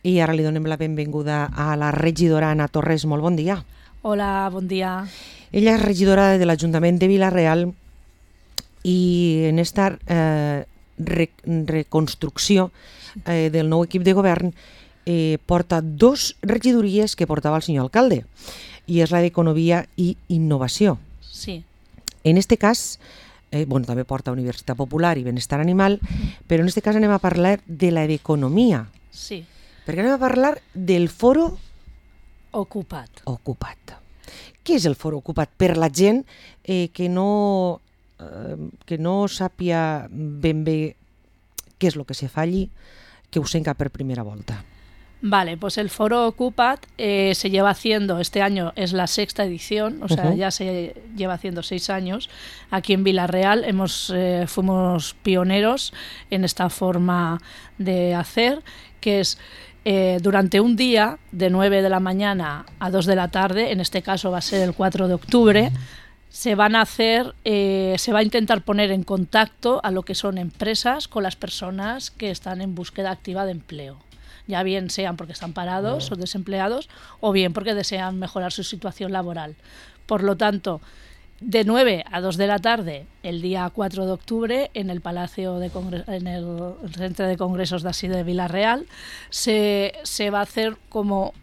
I ara li donem la benvinguda a la regidora Anna Torres. Molt bon dia. Hola, bon dia. Ella és regidora de l'Ajuntament de Vila-real i en esta reconstrucció del nou equip de govern porta dos regidories que portava el senyor alcalde, i és la d'Economia i Innovació. Sí. En este cas, també porta Universitat Popular i Benestar Animal, però en este cas anem a parlar de la d'Economia. Sí. Perquè anem a parlar del foro Ocupat. Què és el foro ocupat? Per la gent que no sàpia ben bé què és el que se fa allí, que ho senta per primera volta. Vale, pues el foro Ocupat se lleva haciendo, este año es la 6ª edición, o sea, ya se lleva haciendo 6 años. Aquí en Vila-real fuimos pioneros en esta forma de hacer, que es durante un día, de 9 de la mañana a 2 de la tarde, en este caso va a ser el 4 de octubre, se va a intentar poner en contacto a lo que son empresas con las personas que están en búsqueda activa de empleo. Ya bien sean porque están parados o desempleados, o bien porque desean mejorar su situación laboral. Por lo tanto, de 9 a 2 de la tarde, el día 4 de octubre, en el en el Centro de Congresos de Vila-real, se va a hacer como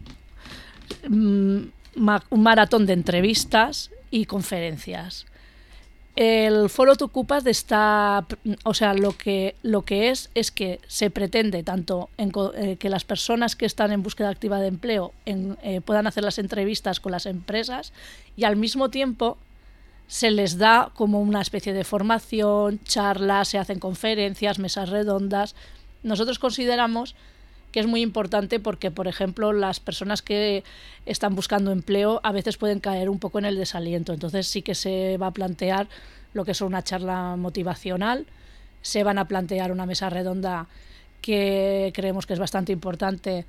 un maratón de entrevistas y conferencias. El foro Te Ocupas lo que es que se pretende tanto que las personas que están en búsqueda activa de empleo puedan hacer las entrevistas con las empresas, y al mismo tiempo se les da como una especie de formación, charlas, se hacen conferencias, mesas redondas. Nosotros consideramos que es muy importante porque, por ejemplo, las personas que están buscando empleo a veces pueden caer un poco en el desaliento. Entonces sí que se va a plantear lo que es una charla motivacional, se van a plantear una mesa redonda que creemos que es bastante importante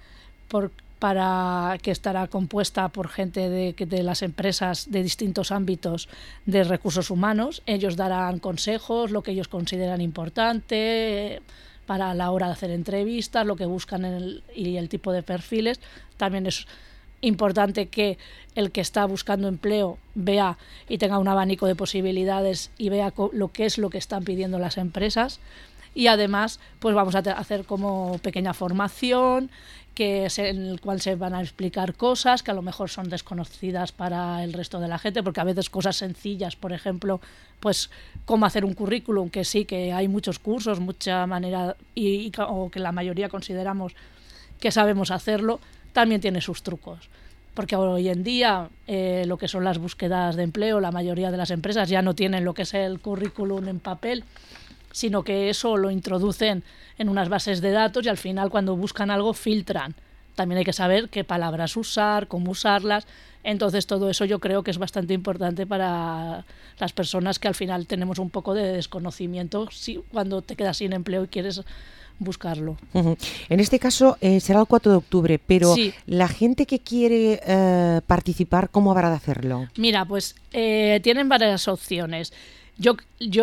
para que estará compuesta por gente de las empresas de distintos ámbitos de recursos humanos. Ellos darán consejos, lo que ellos consideran importante para la hora de hacer entrevistas, lo que buscan y el tipo de perfiles. También es importante que el que está buscando empleo vea y tenga un abanico de posibilidades y vea lo que están pidiendo las empresas. Y además, pues vamos a hacer como pequeña formación en el cual se van a explicar cosas que a lo mejor son desconocidas para el resto de la gente, porque a veces cosas sencillas, por ejemplo, pues cómo hacer un currículum, que sí, que hay muchos cursos, mucha manera, o que la mayoría consideramos que sabemos hacerlo, también tiene sus trucos. Porque hoy en día lo que son las búsquedas de empleo, la mayoría de las empresas ya no tienen lo que es el currículum en papel, sino que eso lo introducen en unas bases de datos y al final cuando buscan algo filtran. También hay que saber qué palabras usar, cómo usarlas. Entonces todo eso yo creo que es bastante importante para las personas que al final tenemos un poco de desconocimiento cuando te quedas sin empleo y quieres buscarlo. En este caso será el 4 de octubre, pero sí. La gente que quiere participar, ¿cómo habrá de hacerlo? Mira, pues tienen varias opciones. Yo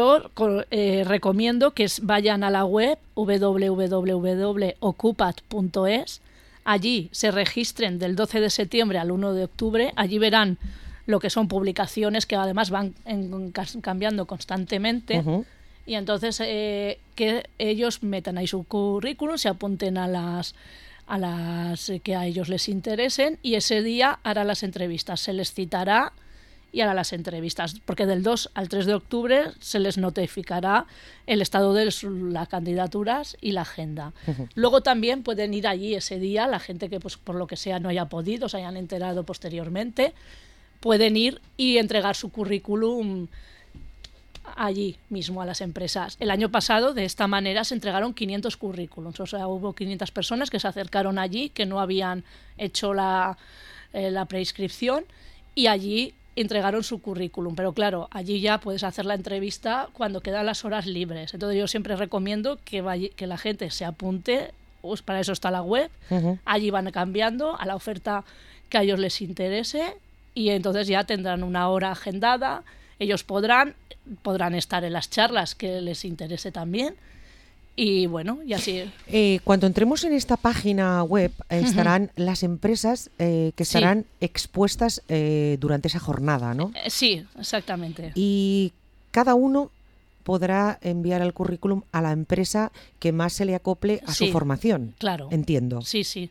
recomiendo que vayan a la web www.ocupat.es. Allí se registren del 12 de septiembre al 1 de octubre. Allí verán lo que son publicaciones que además van cambiando constantemente. Y entonces que ellos metan ahí su currículum, se apunten a las que a ellos les interesen, y ese día hará las entrevistas. Se les citará y hará las entrevistas, porque del 2 al 3 de octubre se les notificará el estado de las candidaturas y la agenda. Luego también pueden ir allí ese día, la gente que pues por lo que sea no haya podido, se hayan enterado posteriormente, pueden ir y entregar su currículum allí mismo a las empresas. El año pasado de esta manera se entregaron 500 currículums, o sea, hubo 500 personas que se acercaron allí, que no habían hecho la preinscripción, y allí entregaron su currículum, pero claro, allí ya puedes hacer la entrevista cuando quedan las horas libres. Entonces yo siempre recomiendo que la gente se apunte, pues para eso está la web, allí van cambiando a la oferta que a ellos les interese, y entonces ya tendrán una hora agendada. Ellos podrán estar en las charlas que les interese también, Y bueno, y así. Cuando entremos en esta página web estarán las empresas que estarán expuestas durante esa jornada, ¿no? Sí, exactamente. Y cada uno podrá enviar el currículum a la empresa que más se le acople a su formación. Claro. Entiendo. Sí, sí.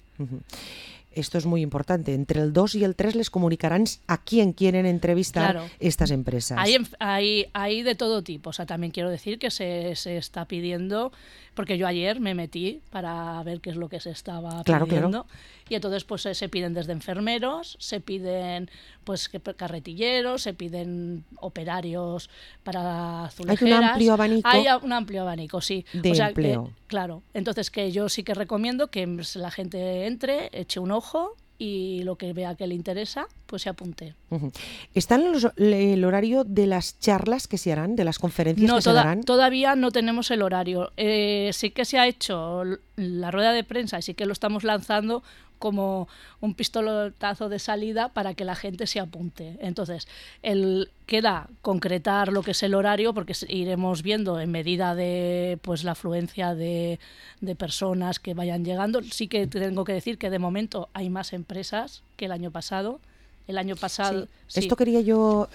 Esto es muy importante. Entre el 2 y el 3 les comunicarán a quién quieren entrevistar estas empresas. Hay de todo tipo. O sea, también quiero decir que se está pidiendo, porque yo ayer me metí para ver qué es lo que se estaba pidiendo. Claro. Y entonces pues se piden desde enfermeros, se piden pues carretilleros, se piden operarios para azulejeras. Hay un amplio abanico. Hay un amplio abanico, sí. De empleo. Claro. Entonces que yo sí que recomiendo que la gente entre, eche un ojo y lo que vea que le interesa, pues se apunte. ¿Está en el horario de las charlas que se harán, de las conferencias que se darán? Todavía no tenemos el horario. Sí que se ha hecho la rueda de prensa y sí que lo estamos lanzando como un pistoletazo de salida para que la gente se apunte. Entonces, queda concretar lo que es el horario, porque iremos viendo en medida de pues la afluencia de personas que vayan llegando. Sí que tengo que decir que de momento hay más empresas que el año pasado. El año pasado... Sí. Esto quería yo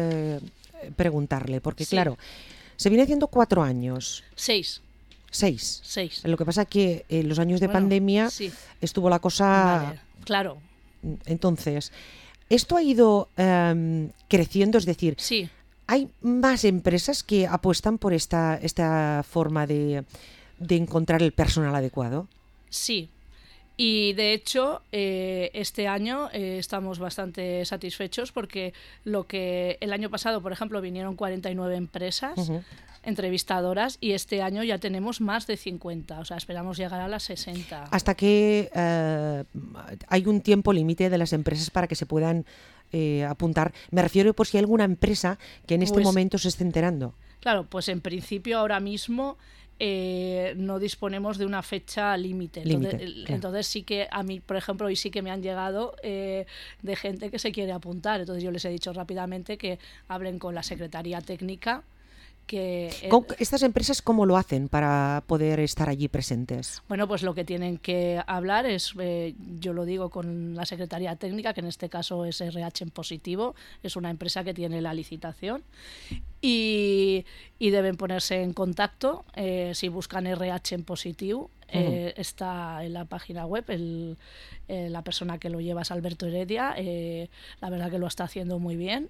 preguntarle, porque claro, se viene haciendo 4 años. 6. 6. Lo que pasa es que en los años de pandemia estuvo la cosa... Vale, claro. Entonces, esto ha ido creciendo, es decir, hay más empresas que apuestan por esta forma de encontrar el personal adecuado. Sí. Y de hecho, este año estamos bastante satisfechos porque el año pasado, por ejemplo, vinieron 49 empresas entrevistadoras y este año ya tenemos más de 50, o sea, esperamos llegar a las 60. Hasta que hay un tiempo límite de las empresas para que se puedan apuntar. Me refiero por si hay alguna empresa que en este momento se esté enterando. Claro, pues en principio ahora mismo no disponemos de una fecha límite. Entonces sí que a mí, por ejemplo, hoy sí que me han llegado de gente que se quiere apuntar. Entonces yo les he dicho rápidamente que hablen con la Secretaría Técnica. ¿Estas empresas cómo lo hacen para poder estar allí presentes? Bueno, pues lo que tienen que hablar es, yo lo digo con la Secretaría Técnica, que en este caso es RH en Positivo, es una empresa que tiene la licitación y deben ponerse en contacto. Si buscan RH en Positivo, está en la página web, la persona que lo lleva es Alberto Heredia, la verdad que lo está haciendo muy bien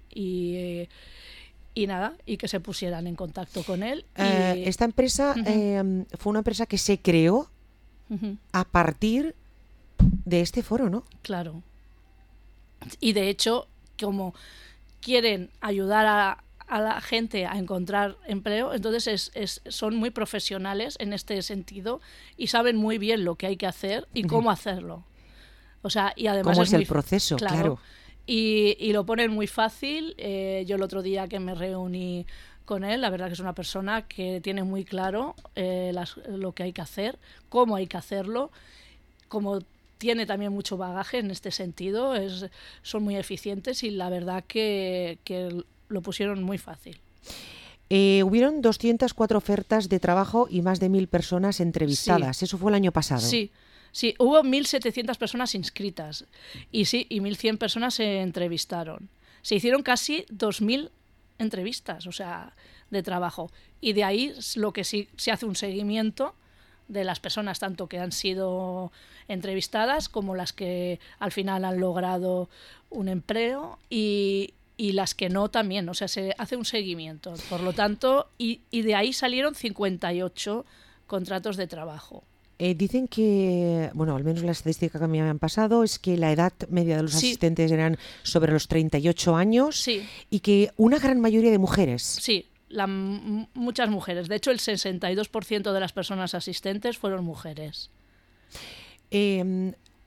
y nada, y que se pusieran en contacto con él. Esta empresa fue una empresa que se creó a partir de este foro, ¿no? Claro. Y de hecho, como quieren ayudar a la gente a encontrar empleo, entonces son muy profesionales en este sentido y saben muy bien lo que hay que hacer y cómo hacerlo. O sea, y además ¿cómo es el proceso? Claro. Y lo ponen muy fácil. Yo el otro día que me reuní con él, la verdad que es una persona que tiene muy claro lo que hay que hacer, cómo hay que hacerlo, como tiene también mucho bagaje en este sentido, son muy eficientes y la verdad que lo pusieron muy fácil. Hubieron 204 ofertas de trabajo y más de 1.000 personas entrevistadas. Sí. Eso fue el año pasado. Sí, hubo 1.700 personas inscritas y 1.100 personas se entrevistaron. Se hicieron casi 2.000 entrevistas, o sea, de trabajo. Y de ahí lo que sí se hace un seguimiento de las personas, tanto que han sido entrevistadas como las que al final han logrado un empleo y las que no también, o sea, se hace un seguimiento. Por lo tanto, y de ahí salieron 58 contratos de trabajo. Dicen que, bueno, al menos la estadística que me habían pasado es que la edad media de los asistentes eran sobre los 38 años y que una gran mayoría de mujeres. Sí, muchas mujeres. De hecho, el 62% de las personas asistentes fueron mujeres.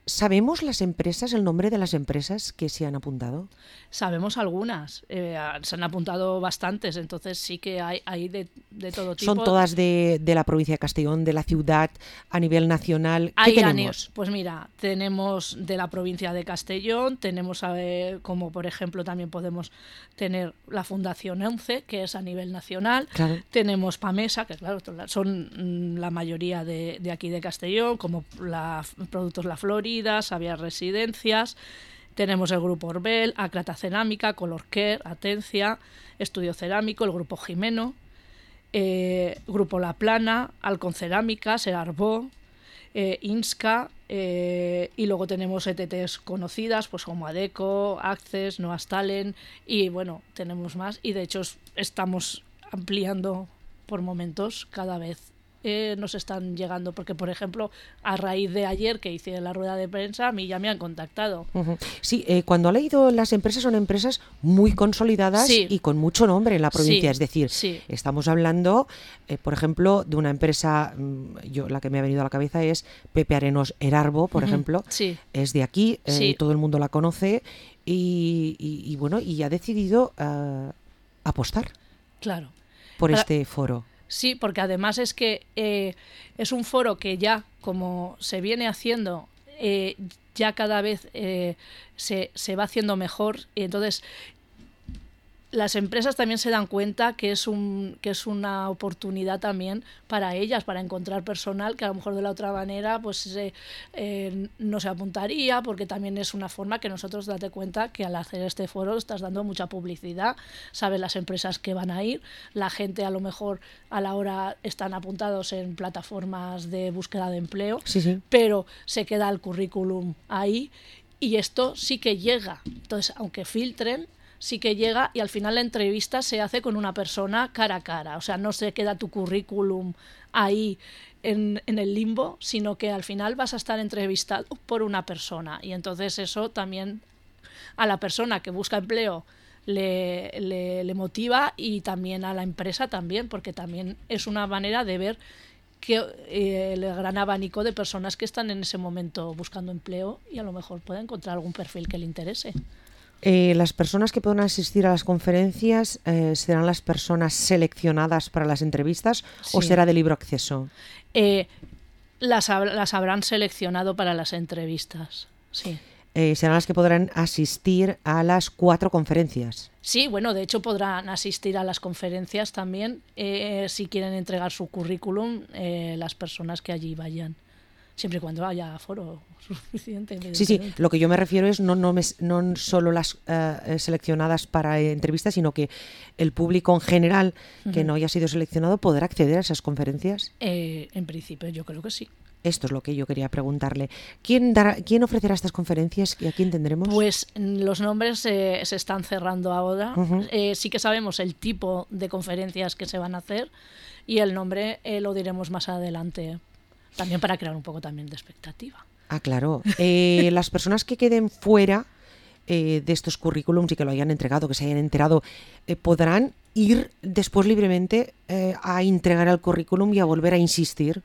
¿Sabemos las empresas, el nombre de las empresas que se han apuntado? Sabemos algunas, se han apuntado bastantes, entonces sí que hay de todo tipo. ¿Son todas de la provincia de Castellón, de la ciudad, a nivel nacional? ¿Qué tenemos? Pues mira, tenemos de la provincia de Castellón, tenemos como por ejemplo también podemos tener la Fundación EUNCE, que es a nivel nacional, claro. Tenemos PAMESA, que claro, son la mayoría de aquí de Castellón, como Productos La Florida, Xavier Residencias, tenemos el Grupo Orbel, Acrata Cerámica, Colorcare, Atencia, Estudio Cerámico, el Grupo Jimeno, Grupo La Plana, Alcon Cerámica, Serarbó, Insca, y luego tenemos ETTs conocidas pues como Adeco, Access, Noas Talent, y bueno, tenemos más, y de hecho estamos ampliando por momentos cada vez. Nos están llegando, porque por ejemplo a raíz de ayer que hice la rueda de prensa, a mí ya me han contactado. Sí, cuando ha leído las empresas, son empresas muy consolidadas y con mucho nombre en la provincia, es decir, estamos hablando por ejemplo de una empresa, la que me ha venido a la cabeza es Pepe Arenos Erarbo, por ejemplo, es de aquí, todo el mundo la conoce y bueno, y ha decidido apostar por este foro. Sí, porque además es que es un foro que ya, como se viene haciendo, ya cada vez se va haciendo mejor, y entonces las empresas también se dan cuenta que es una oportunidad también para ellas, para encontrar personal que a lo mejor de la otra manera pues no se apuntaría, porque también es una forma que nosotros, date cuenta que al hacer este foro estás dando mucha publicidad, sabes las empresas que van a ir, la gente a lo mejor a la hora están apuntados en plataformas de búsqueda de empleo, pero se queda el currículum ahí y esto sí que llega. Entonces, aunque filtren, sí que llega, y al final la entrevista se hace con una persona cara a cara, o sea, no se queda tu currículum ahí en el limbo, sino que al final vas a estar entrevistado por una persona, y entonces eso también a la persona que busca empleo le motiva, y también a la empresa también, porque también es una manera de ver que el gran abanico de personas que están en ese momento buscando empleo y a lo mejor puede encontrar algún perfil que le interese. Las personas que puedan asistir a las conferencias ¿serán las personas seleccionadas para las entrevistas o será de libre acceso? Las habrán seleccionado para las entrevistas, sí. Serán las que podrán asistir a las 4 conferencias. Sí, bueno, de hecho podrán asistir a las conferencias también si quieren entregar su currículum las personas que allí vayan. Siempre y cuando haya foro suficiente. Sí, lo que yo me refiero es no solo las seleccionadas para entrevistas, sino que el público en general que no haya sido seleccionado podrá acceder a esas conferencias. En principio yo creo que sí. Esto es lo que yo quería preguntarle. ¿Quién ofrecerá estas conferencias y a quién tendremos? Pues los nombres se están cerrando ahora. Sí que sabemos el tipo de conferencias que se van a hacer y el nombre lo diremos más adelante. También para crear un poco también de expectativa. Ah, claro. Las personas que queden fuera de estos currículums y que lo hayan entregado, que se hayan enterado, ¿podrán ir después libremente a entregar el currículum y a volver a insistir?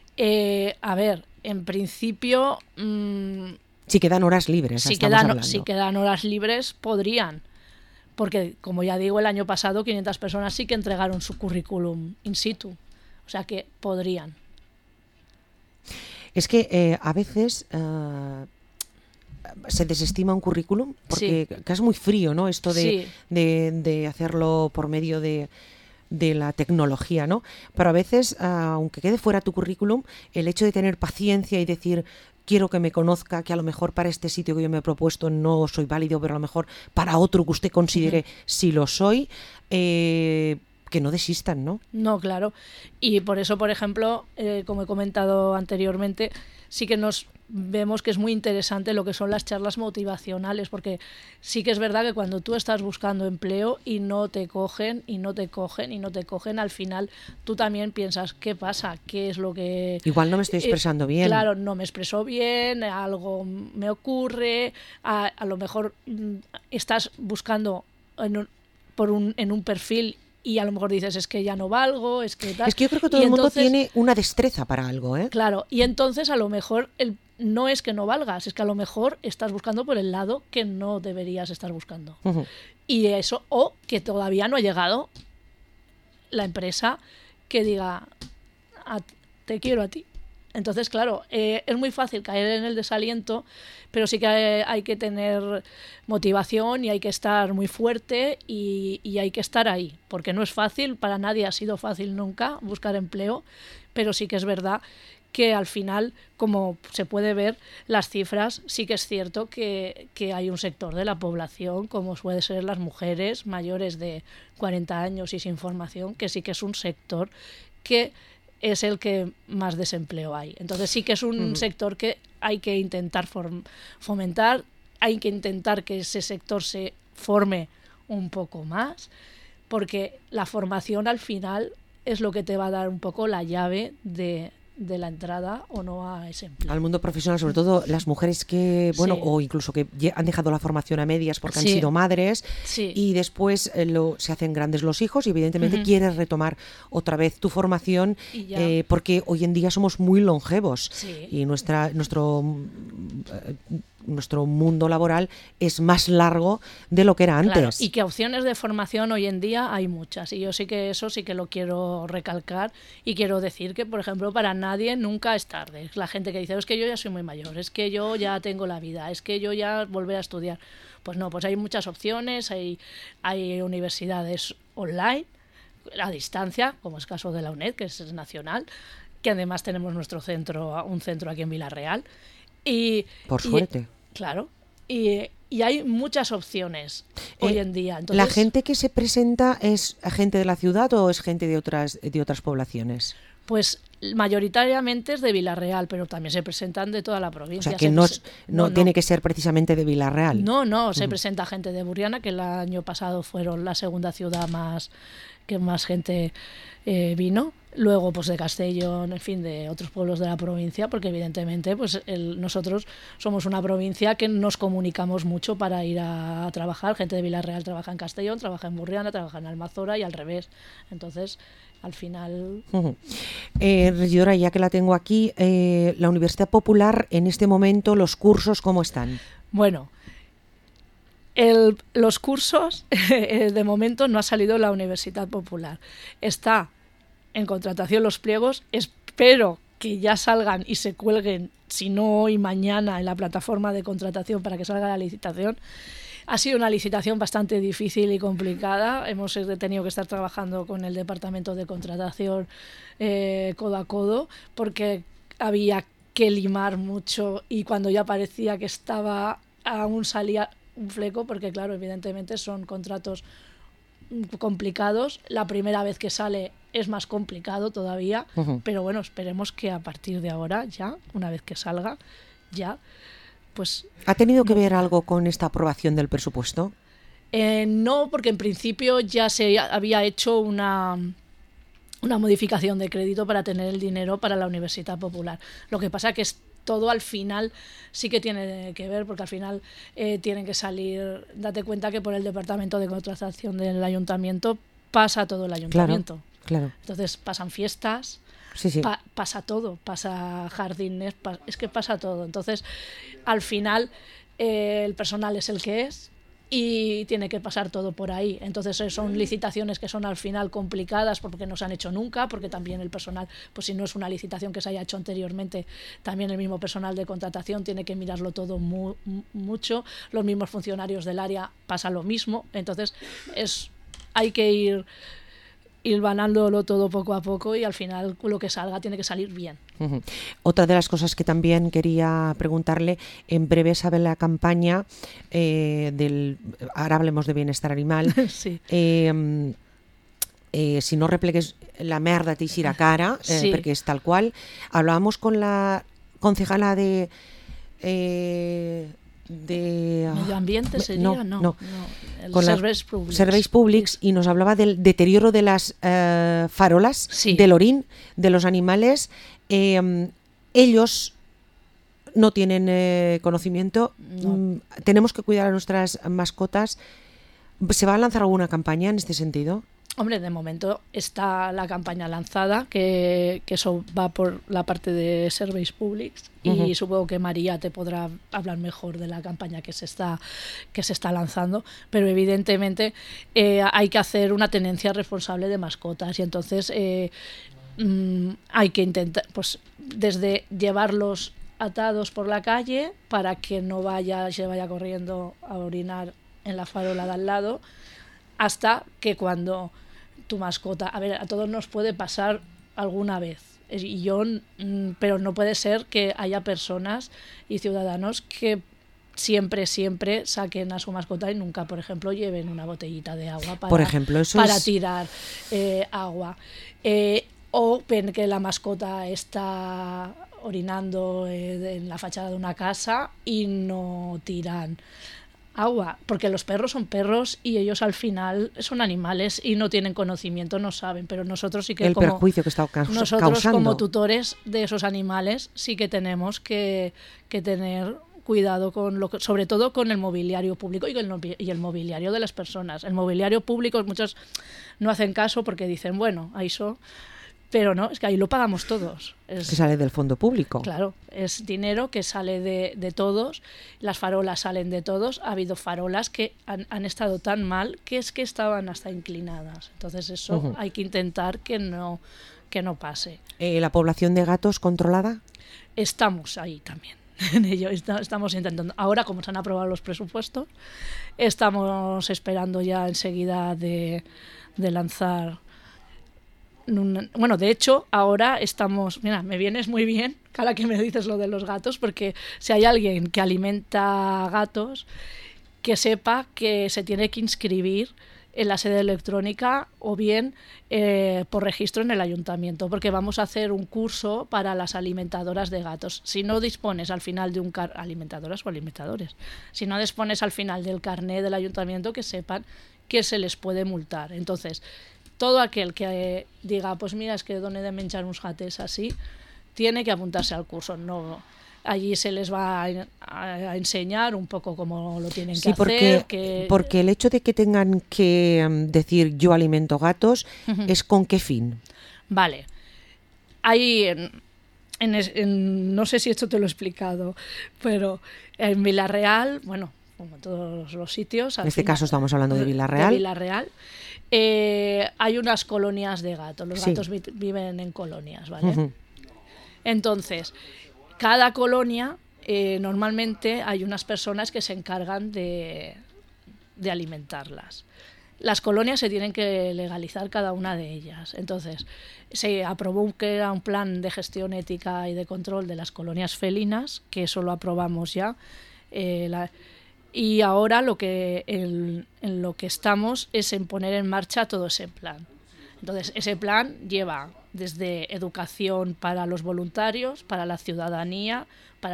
A ver, en principio... si quedan horas libres, si quedan horas libres, podrían. Porque, como ya digo, el año pasado 500 personas sí que entregaron su currículum in situ. O sea que podrían. Es que a veces se desestima un currículum porque es muy frío, ¿no? Esto de hacerlo por medio de la tecnología, ¿no? Pero a veces, aunque quede fuera tu currículum, el hecho de tener paciencia y decir quiero que me conozca, que a lo mejor para este sitio que yo me he propuesto no soy válido, pero a lo mejor para otro que usted considere sí lo soy, que no desistan, ¿no? No, claro. Y por eso, por ejemplo, como he comentado anteriormente, sí que nos vemos que es muy interesante lo que son las charlas motivacionales, porque sí que es verdad que cuando tú estás buscando empleo y no te cogen, al final tú también piensas, ¿qué pasa? ¿Qué es lo que...? Igual no me estoy expresando bien. Claro, no me expreso bien, algo me ocurre, a lo mejor estás buscando en un perfil y a lo mejor dices, es que ya no valgo, es que tal. Es que yo creo que todo el mundo tiene una destreza para algo, ¿eh? Claro, y entonces a lo mejor no es que no valgas, es que a lo mejor estás buscando por el lado que no deberías estar buscando. Y eso, o que todavía no ha llegado la empresa que diga, te quiero a ti. Entonces, claro, es muy fácil caer en el desaliento, pero sí que hay que tener motivación y hay que estar muy fuerte y hay que estar ahí, porque no es fácil, para nadie ha sido fácil nunca buscar empleo, pero sí que es verdad que al final, como se puede ver, las cifras, sí que es cierto que hay un sector de la población, como puede ser las mujeres mayores de 40 años y sin formación, que sí que es un sector que es el que más desempleo hay. Entonces sí que es un sector que hay que intentar fomentar, hay que intentar que ese sector se forme un poco más, porque la formación al final es lo que te va a dar un poco la llave de la entrada o no a ese empleo. Al mundo profesional, sobre todo las mujeres que, bueno, o incluso que han dejado la formación a medias porque han sido madres y después se hacen grandes los hijos y evidentemente quieres retomar otra vez tu formación porque hoy en día somos muy longevos y nuestro mundo laboral es más largo de lo que era antes. Claro, y que opciones de formación hoy en día hay muchas, y yo sí que eso sí que lo quiero recalcar y quiero decir que, por ejemplo, para nadie nunca es tarde. La gente que dice, es que yo ya soy muy mayor, es que yo ya tengo la vida, es que yo ya volveré a estudiar. Pues no, pues hay muchas opciones, hay universidades online, a distancia, como es el caso de la UNED, que es nacional, que además tenemos un centro aquí en Vila-real. Por suerte. Claro. Y hay muchas opciones hoy en día. Entonces, ¿la gente que se presenta es gente de la ciudad o es gente de otras poblaciones? Pues mayoritariamente es de Vila-real, pero también se presentan de toda la provincia. O sea, que no tiene que ser precisamente de Vila-real. No, se presenta gente de Burriana, que el año pasado fueron la segunda ciudad que más gente vino. Luego, pues de Castellón, en fin, de otros pueblos de la provincia, porque evidentemente pues nosotros somos una provincia que nos comunicamos mucho para ir a trabajar. Gente de Vila-real trabaja en Castellón, trabaja en Burriana, trabaja en Almazora y al revés. Entonces, al final... Regidora, ya que la tengo aquí, la Universidad Popular, en este momento, ¿los cursos cómo están? Bueno, los cursos, de momento no ha salido la Universidad Popular. Está en contratación los pliegos, espero que ya salgan y se cuelguen, si no hoy, mañana, en la plataforma de contratación para que salga la licitación. Ha sido una licitación bastante difícil y complicada. Hemos tenido que estar trabajando con el departamento de contratación codo a codo, porque había que limar mucho y cuando ya parecía que aún salía un fleco, porque claro, evidentemente son contratos complicados. La primera vez que sale es más complicado todavía, pero bueno, esperemos que a partir de ahora ya, una vez que salga, ya, pues... ¿Ha tenido que ver algo con esta aprobación del presupuesto? No, porque en principio ya se había hecho una modificación de crédito para tener el dinero para la Universidad Popular. Lo que pasa que es todo al final sí que tiene que ver, porque al final tienen que salir, date cuenta que por el departamento de contratación del ayuntamiento pasa todo el ayuntamiento. Claro. Entonces pasan fiestas, pasa todo, pasa jardines, es que pasa todo. Entonces al final el personal es el que es y tiene que pasar todo por ahí. Entonces son licitaciones que son al final complicadas porque no se han hecho nunca, porque también el personal, pues si no es una licitación que se haya hecho anteriormente, también el mismo personal de contratación tiene que mirarlo todo mucho. Los mismos funcionarios del área pasa lo mismo. Entonces hay que ir hilvanándolo todo poco a poco y al final lo que salga tiene que salir bien. Otra de las cosas que también quería preguntarle, en breve sabe la campaña ahora hablemos de bienestar animal, sí. Si no replegues la merda t'eixirà cara, perquè és tal qual. Hablábamos con la concejala de medio ambiente sería, no. Con serveis públics y nos hablaba del deterioro de las farolas, del orín de los animales. Ellos no tienen conocimiento. Tenemos que cuidar a nuestras mascotas. ¿Se va a lanzar alguna campaña en este sentido? Hombre, de momento está la campaña lanzada, que eso va por la parte de Serveis Públics, y supongo que María te podrá hablar mejor de la campaña que se está lanzando, pero evidentemente hay que hacer una tenencia responsable de mascotas, y entonces hay que intentar, pues, desde llevarlos atados por la calle para que no se vaya corriendo a orinar en la farola de al lado, hasta que cuando tu mascota, a ver, a todos nos puede pasar alguna vez, pero no puede ser que haya personas y ciudadanos que siempre saquen a su mascota y nunca, por ejemplo, lleven una botellita de agua para tirar agua, o ven que la mascota está orinando en la fachada de una casa y no tiran agua, porque los perros son perros y ellos al final son animales y no tienen conocimiento, no saben, pero nosotros sí que el perjuicio que está nosotros causando. Como tutores de esos animales sí que tenemos que tener cuidado sobre todo con el mobiliario público y el mobiliario de las personas. El mobiliario público muchos no hacen caso porque dicen, bueno, ahí son. Pero no, es que ahí lo pagamos todos. Que sale del fondo público. Claro, es dinero que sale de todos, las farolas salen de todos. Ha habido farolas que han estado tan mal que estaban hasta inclinadas. Entonces eso hay que intentar que no pase. ¿La población de gatos controlada? Estamos ahí también. En ello estamos intentando. Ahora, como se han aprobado los presupuestos, estamos esperando ya enseguida de lanzar. Bueno, de hecho, ahora estamos... Mira, me vienes muy bien cada que me dices lo de los gatos, porque si hay alguien que alimenta gatos, que sepa que se tiene que inscribir en la sede electrónica o bien por registro en el ayuntamiento, porque vamos a hacer un curso para las alimentadoras de gatos. Si no dispones al final de un alimentadoras o alimentadores, si no dispones al final del carné del ayuntamiento, que sepan que se les puede multar. Entonces, todo aquel que diga, pues mira, es que done de menjar uns gates así, tiene que apuntarse al curso. No, allí se les va a enseñar un poco cómo lo tienen que hacer. Porque el hecho de que tengan que decir yo alimento gatos, ¿es con qué fin? Vale. Hay no sé si esto te lo he explicado, pero en Vila-real, bueno, como en todos los sitios... En este caso estamos hablando de Vila-real. De Vila-real. Hay unas colonias de gatos. Los gatos viven en colonias, ¿vale? Entonces, cada colonia, normalmente hay unas personas que se encargan de alimentarlas. Las colonias se tienen que legalizar cada una de ellas. Entonces, se aprobó que era un plan de gestión ética y de control de las colonias felinas, que eso lo aprobamos ya. Y ahora en lo que estamos es en poner en marcha todo ese plan. Entonces, ese plan lleva desde educación para los voluntarios, para la ciudadanía,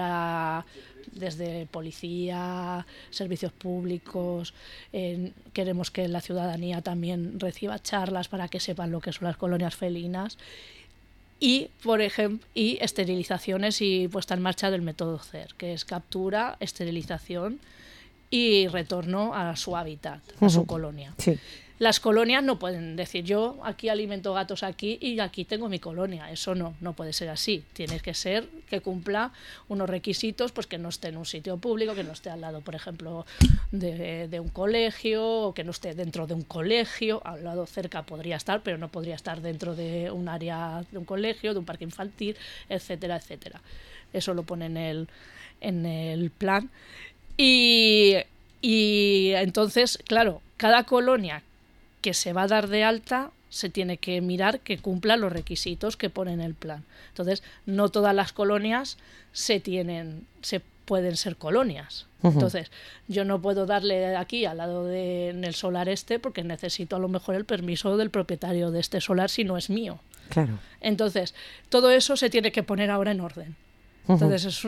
desde policía, servicios públicos. Queremos que la ciudadanía también reciba charlas para que sepan lo que son las colonias felinas. Y, por ejemplo, esterilizaciones y puesta en marcha del método CER, que es captura, esterilización y retorno a su hábitat, a su colonia. Sí. Las colonias no pueden decir yo aquí alimento gatos aquí y aquí tengo mi colonia. Eso no puede ser así. Tiene que ser que cumpla unos requisitos, pues que no esté en un sitio público, que no esté al lado, por ejemplo, de un colegio, o que no esté dentro de un colegio. Al lado cerca podría estar, pero no podría estar dentro de un área de un colegio, de un parque infantil, etcétera, etcétera. Eso lo pone en el plan. Y entonces, claro, cada colonia que se va a dar de alta se tiene que mirar que cumpla los requisitos que pone en el plan. Entonces, no todas las colonias se pueden ser colonias. Entonces, yo no puedo darle aquí al lado en el solar porque necesito a lo mejor el permiso del propietario de este solar si no es mío. Claro. Entonces, todo eso se tiene que poner ahora en orden. Entonces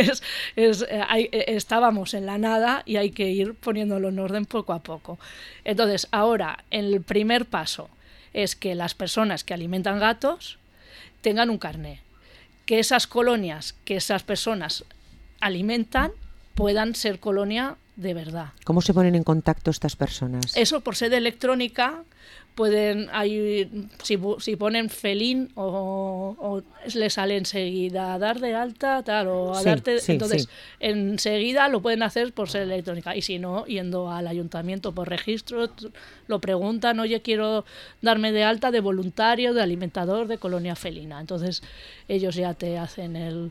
estábamos en la nada y hay que ir poniéndolo en orden poco a poco. Entonces, ahora el primer paso es que las personas que alimentan gatos tengan un carné, que esas colonias que esas personas alimentan puedan ser colonia de verdad. ¿Cómo se ponen en contacto estas personas? Eso, por sede electrónica, si ponen felín o le sale enseguida dar de alta, tal, o a darte, entonces enseguida lo pueden hacer por sede electrónica, y si no, yendo al ayuntamiento por registro, lo preguntan, oye, quiero darme de alta de voluntario, de alimentador de colonia felina. Entonces ellos ya te hacen el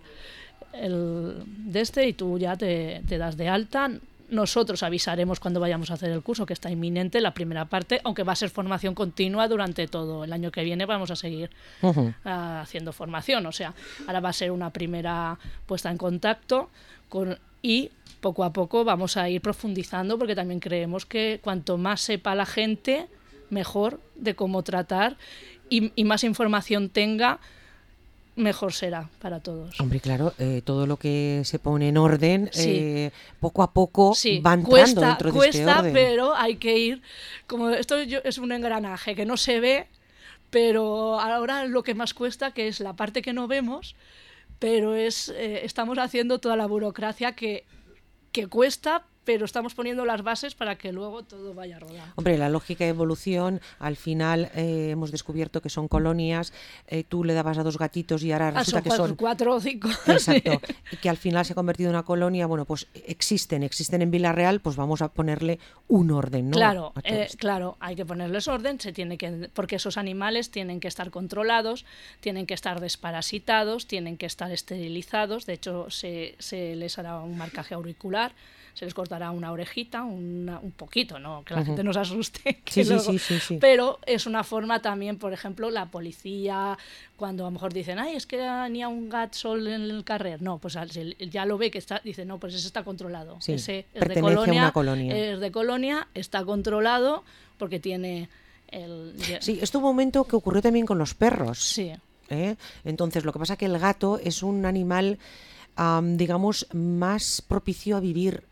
y tú ya te das de alta. Nosotros avisaremos cuando vayamos a hacer el curso, que está inminente, la primera parte, aunque va a ser formación continua durante todo el año que viene. Vamos a seguir haciendo formación, o sea, ahora va a ser una primera puesta en contacto y poco a poco vamos a ir profundizando, porque también creemos que cuanto más sepa la gente, mejor de cómo tratar, y más información tenga, mejor será para todos. Hombre, claro, todo lo que se pone en orden, poco a poco va entrando dentro de este orden. Cuesta, pero hay que ir, como esto es un engranaje que no se ve, pero ahora lo que más cuesta, que es la parte que no vemos, pero estamos haciendo toda la burocracia que cuesta, pero estamos poniendo las bases para que luego todo vaya a rodar. Hombre, la lógica de evolución, al final hemos descubierto que son colonias, tú le dabas a 2 gatitos y ahora resulta que son 4 o 5. Exacto, y que al final se ha convertido en una colonia. Bueno, pues existen en Vila-real, pues vamos a ponerle un orden, ¿no? Claro, claro, hay que ponerles orden, porque esos animales tienen que estar controlados, tienen que estar desparasitados, tienen que estar esterilizados. De hecho, se les hará un marcaje auricular, se les cortará una orejita, un poquito, ¿no? Que la gente no se asuste. Sí. Pero es una forma también, por ejemplo, la policía, cuando a lo mejor dicen, ay, es que ni a un gat sol en el carrer. No, pues ya lo ve que está, dice, no, pues ese está controlado. Sí, ese pertenece a una colonia. Es de colonia, está controlado porque tiene Sí, esto es un momento que ocurrió también con los perros. Sí. Entonces, lo que pasa es que el gato es un animal, digamos, más propicio a vivir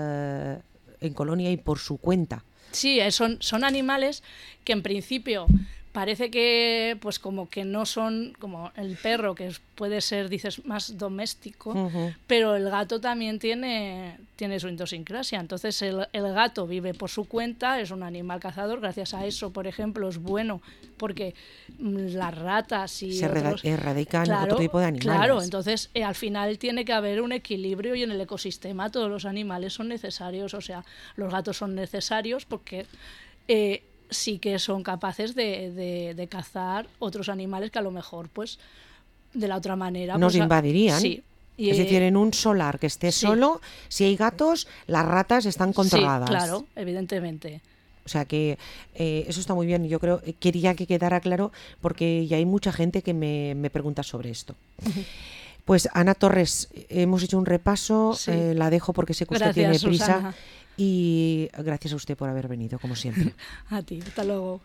en colonia y por su cuenta. Sí, son animales que en principio parece que pues como que no son como el perro, que puede ser, dices, más doméstico, pero el gato también tiene su idiosincrasia. Entonces el gato vive por su cuenta, es un animal cazador. Gracias a eso, por ejemplo, es bueno porque las ratas y erradican otro tipo de animales. Claro, entonces al final tiene que haber un equilibrio, y en el ecosistema todos los animales son necesarios. O sea, los gatos son necesarios porque sí que son capaces de cazar otros animales que a lo mejor pues de la otra manera nos invadirían. Sí. Es decir, en un solar que esté solo, si hay gatos, las ratas están controladas. Sí, claro, evidentemente. O sea que eso está muy bien. Yo creo, quería que quedara claro, porque ya hay mucha gente que me pregunta sobre esto. Pues Ana Torres, hemos hecho un repaso, la dejo porque sé que usted tiene prisa. Susana. Y gracias a usted por haber venido, como siempre. A ti, hasta luego.